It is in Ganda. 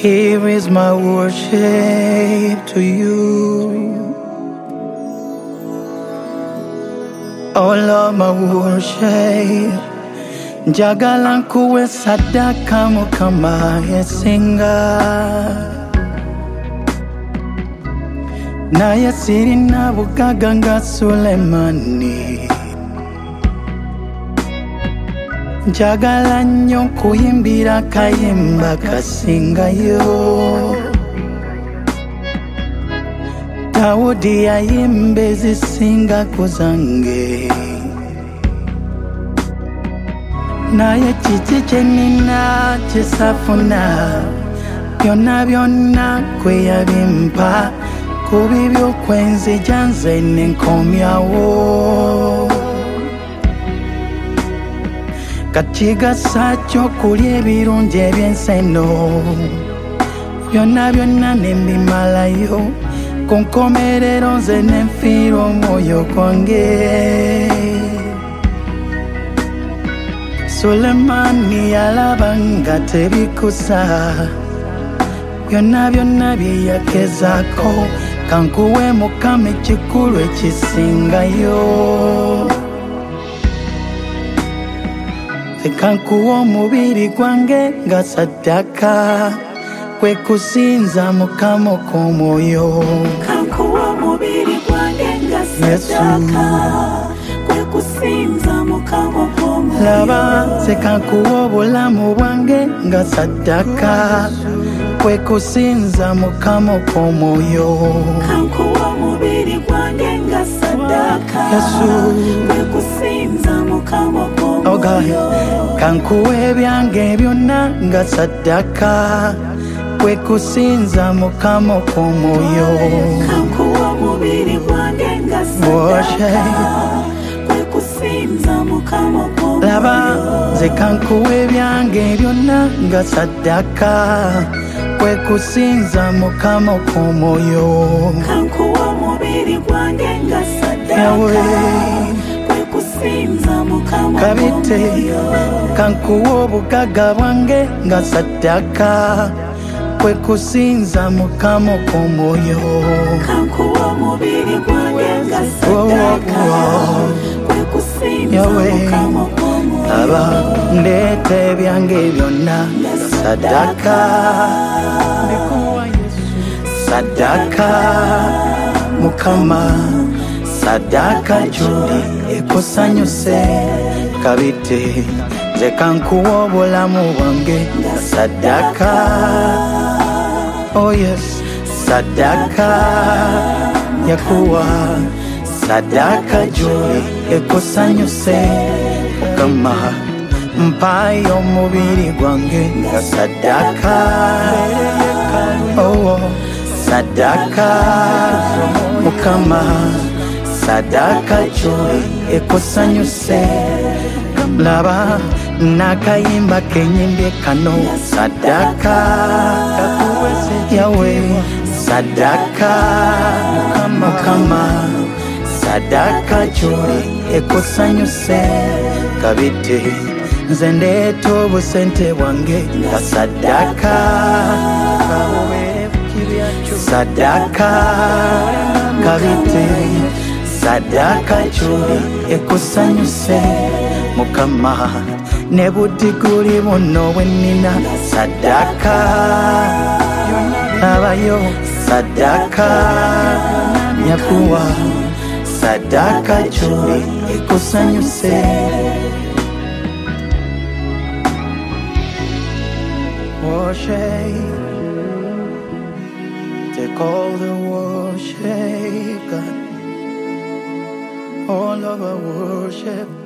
Here is my worship to you. Oh Lord, my worship. Njagala nkuwe sadaka Mukama esinga. Naye sirina bugaga nga Sulemani. Njagala nnyo nkuyimbira kayimba kasingayo. Dawudi yayimba ezisinga ku zange. Naye kiki kye nnina kye safuna, byonna byonna gwe yabimpa, ku bibyo kwe nzija nze ne nkomyawo. Kakigasa ky'okulya ebirungi eby'enseno, byonna byonna ne mbimalayo, ku nkomerero nze ne nfiira omwoyo gwange. Sulemani yalaba nga tebikusa, byonna byonna bye yagezaako, kankuwe Mukama ekikulu ekisingayo. Kankuwa omubiri gwange nga sadaka, kwe kusinza Mukama okw'omwoyo. Kankuwa omubiri gwange nga sadaka, kwe kusinza Mukama okw'omwoyo. Laba nze kankuwa obulamu bwange nga sadaka, kwe kusinza Mukama okw'omwoyo. Kankuwa omubiri gwange nga sadaka, kwe kusinza Mukama okw'omwoyo. Kankuwa ebyange byonna nga sadaka, kwe kusinza Mukama okw'omwoyo. Kankuwa omubiri gwange nga sadaka, kwe kusinza Mukama okw'omwoyo. Laba nze kankuwa ebyange byonna nga sadaka, kwe kusinza Mukama okw'omwoyo. Kankuwa omubiri gwange nga sadaka, kwe kusinza Mukama okw'omwoyo. Kankuwa obugaga bwange nga sadaka, kwe kusinza Mukama okw'omwoyo. Kankuwa omubiri gwange nga sadaka, kwe kusinza Mukama okw'omwoyo. Laba ndeeta ebyange byonna sadaka, sadaka Mukama, sadaka gy'oli ekusanyuse. Kabite nze kankuwa obulamu bwange nga sadaka. Oh yes, sadaka yakuwa, sadaka gy'oli ekusanyuse. Mukama mpayo omubiri gwange nga sadaka. Oh, sadaka Mukama, sadaka gy'oli ekusanyuse. Laba nakayimba kenyimbye kano sadaka, yawe sadaka Mukama, sadaka gy'oli ekusanyuse. Kabite nze ndeeta obusente bwange nga sadaka, sadaka kabite, sadaka gy'oli ekusanyuse. Mukama ne budiguli buno bwe nnina sadaka, abayo sadaka nyakuwa, sadaka gy'oli ekusanyuse. Worship, take all the worship, God, all of our worship.